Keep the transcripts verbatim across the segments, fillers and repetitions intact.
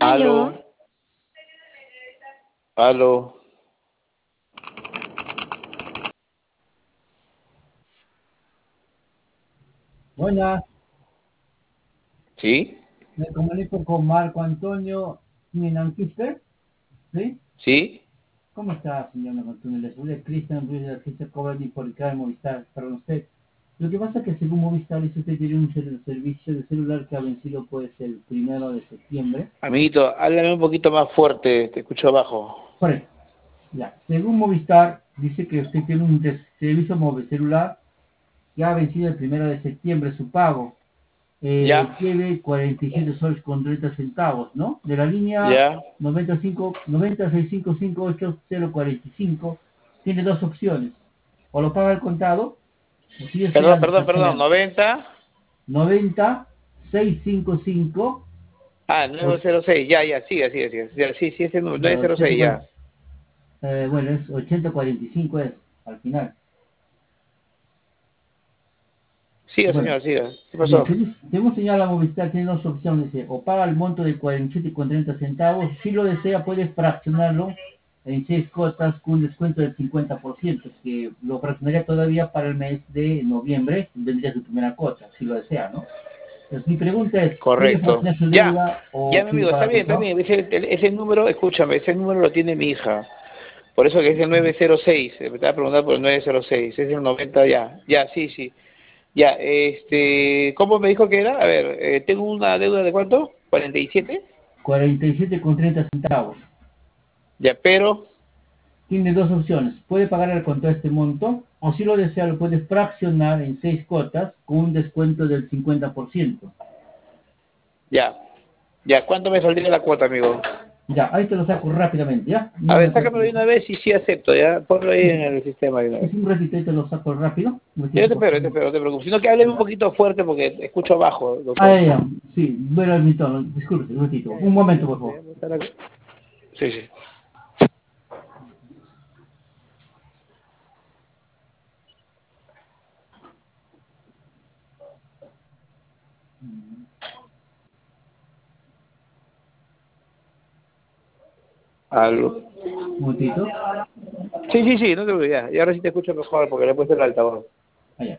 Aló, Aló, aló. Hola, ¿Sí? me comunico con Marco Antonio Minanquister, ¿sí? ¿Sí? ¿Cómo está, señor Marco Antonio? Le saluda Cristian Ruiz de la agencia Coverly por el canal Movistar, para usted. Lo que pasa es que según Movistar, dice usted tiene un cel- servicio de celular que ha vencido pues el primero de septiembre. Amiguito, háblame un poquito más fuerte, te escucho abajo. Por eso, ya, según Movistar, dice que usted tiene un des- servicio móvil celular que ha vencido el primero de septiembre su pago. Eh, ¿Ya? debe cuarenta y siete soles con treinta centavos, ¿no? De la línea ¿Ya? noventa y cinco, noventa seis cinco cinco ocho cero cuarenta y cinco, tiene dos opciones. O lo paga al contado, o si Perdón, desean perdón, perdón, fraccionar noventa. noventa seis cinco cinco, Ah, o, nueve cero seis, ya, ya, sigue, sigue, sigue. Ya, sí, sí, ese número, bueno, nueve cero seis, ya. eh, bueno, es ochenta cuarenta y cinco es, al final. Siga, Bueno, señor, siga. ¿Qué bien, pasó? según según señala Movistar, tiene dos opciones, dice, o paga el monto de cuarenta y siete con treinta centavos, si lo desea puede fraccionarlo en seis cuotas con un descuento del cincuenta por ciento, que lo fraccionaría todavía para el mes de noviembre, vendría su primera cuota, si lo desea, ¿no? Entonces, mi pregunta es, ¿quiere Correcto. fraccionar su Ya, deuda ya, o mi quiere amigo, está pagar bien, con está todo? bien. Ese, ese número, escúchame, ese número lo tiene mi hija. Por eso que es el nueve cero seis. Me estaba preguntando por el nueve cero seis. Es el noventa, ya. Ya, sí, sí. Ya, este, ¿cómo me dijo que era? A ver, eh, tengo una deuda de ¿cuánto? ¿cuarenta y siete? cuarenta y siete con treinta centavos. Ya, pero, Tiene dos opciones. Puede pagar al contado este monto, o si lo desea, lo puede fraccionar en seis cuotas con un descuento del cincuenta por ciento. ya, ya, ¿cuánto me saldría la cuota, amigo? Ya, ahí te lo saco rápidamente, ¿ya? A No me ver, sácamelo de cuesta. una vez y sí acepto, ya, ponlo ahí en el sistema de una Es vez. un ratito, ahí te lo saco rápido. Un Yo ratito, te por espero, yo te favor. espero, no te preocupes. Sino que hábleme un Ya. poquito fuerte porque escucho bajo, Ah, doctor. ya, ya. Sí, bueno, es mi tono. Disculpe, un ratito. Ya, ya, Un no te momento, por preocupes, favor. ya, no está la- Sí, sí. Algo. Un momentito. Sí, sí, sí, no te preocupes, ya. Y ahora sí te escucho mejor porque le he puesto el altavoz. Allá.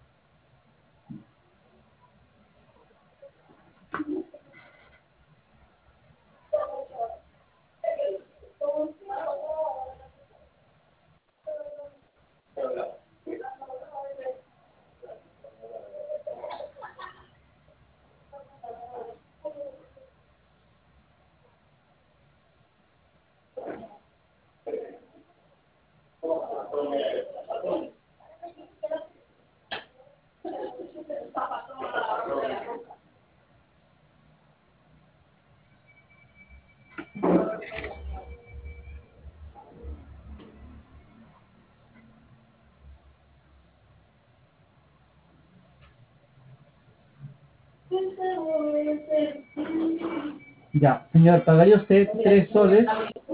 Ya, señor, pagaría usted tres soles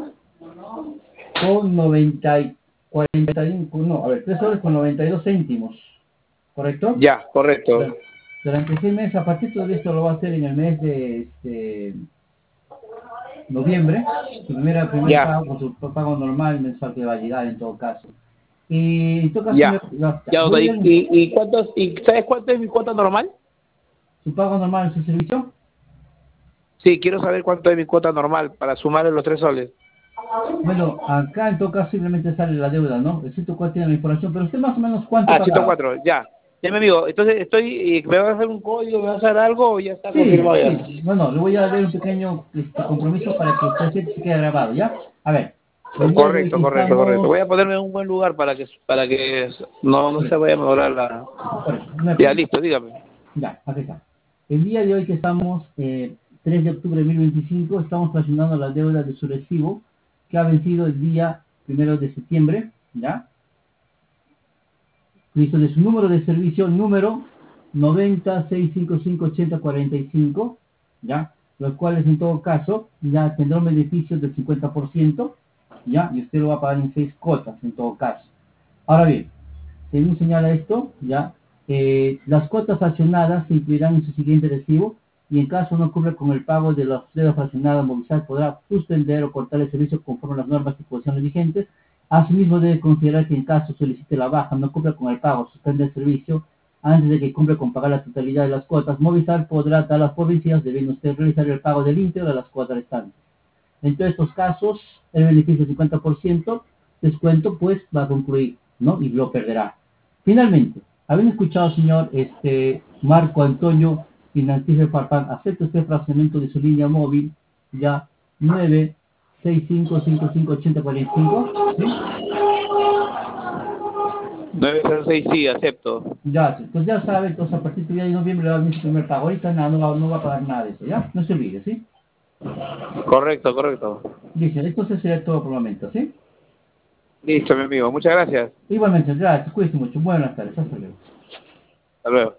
con noventa y cuarenta y uno, no, a ver, tres soles con noventa y dos céntimos, ¿correcto? Ya, correcto. Durante durante seis meses, a partir de esto lo va a hacer en el mes de este, noviembre, su primera, primer Ya, pago, con su pago normal mensual que va a llegar en todo caso. Y en todo caso, ya. señor, ya, ya, Ya, doctor, voy a ¿y, dar un- y, y cuántos, y sabes cuánto es mi cuota normal? su pago normal en su servicio. Sí, quiero saber cuánto es mi cuota normal para sumarle los tres soles. Bueno, acá en todo caso simplemente sale la deuda, ¿no? Excepto cuál tiene la información, pero usted más o menos cuánto Ah, pagaba. ciento cuatro, ya. Ya, mi amigo, entonces estoy, y ¿me vas a hacer un código, me vas a dar algo o ya está Sí, confirmado ya? sí, bueno, le voy a dar un pequeño este, compromiso para que usted se se quede grabado, ¿ya? A ver, el día de hoy Correcto, que correcto, correcto. estamos, Voy a ponerme en un buen lugar para que para que no no por se eso, vaya a mejorar la... por eso, no hay Ya, problema. listo, dígame. Ya, aquí está. El día de hoy que estamos, eh, tres de octubre de mil veinticinco, estamos fraccionando la deuda de su recibo, que ha vencido el día primero de septiembre, ¿ya? Listo, de su número de servicio, número noventa seis cinco cinco ochenta cuarenta y cinco, ¿ya? Los cuales en todo caso ya tendrá un beneficio del cincuenta por ciento, ¿ya? Y usted lo va a pagar en seis cuotas en todo caso. Ahora bien, según señala esto, ya, eh, las cuotas accionadas se incluirán en su siguiente recibo, y en caso no cumpla con el pago de la deuda fraccionada, Movistar podrá suspender o cortar el servicio conforme a las normas y posiciones vigentes. Asimismo, debe considerar que en caso solicite la baja, no cumpla con el pago, suspende el servicio antes de que cumpla con pagar la totalidad de las cuotas. Movistar podrá darlas por vencidas, debiendo usted realizar el pago del íntegro de las cuotas restantes. En todos estos casos, el beneficio del cincuenta por ciento descuento pues va a concluir, ¿no? Y lo perderá. Finalmente, habiendo escuchado, señor este, Marco Antonio Finantife Farfán, acepta usted fraccionamiento de su línea móvil, ya nueve seis cinco cinco cinco ocho cero cuatro cinco, ¿sí? nueve cero seis, sí, acepto. Ya, pues ya sabe, entonces a partir del día de noviembre le va a venir su primer pago. Ahorita nada, no va, no va a pagar nada de eso, ¿ya? No se olvide, ¿sí? Correcto, correcto. Dice, entonces sería todo por el momento, ¿sí? Listo, mi amigo. Muchas gracias. Igualmente, gracias, cuídese mucho. Buenas tardes, hasta luego. Hasta luego.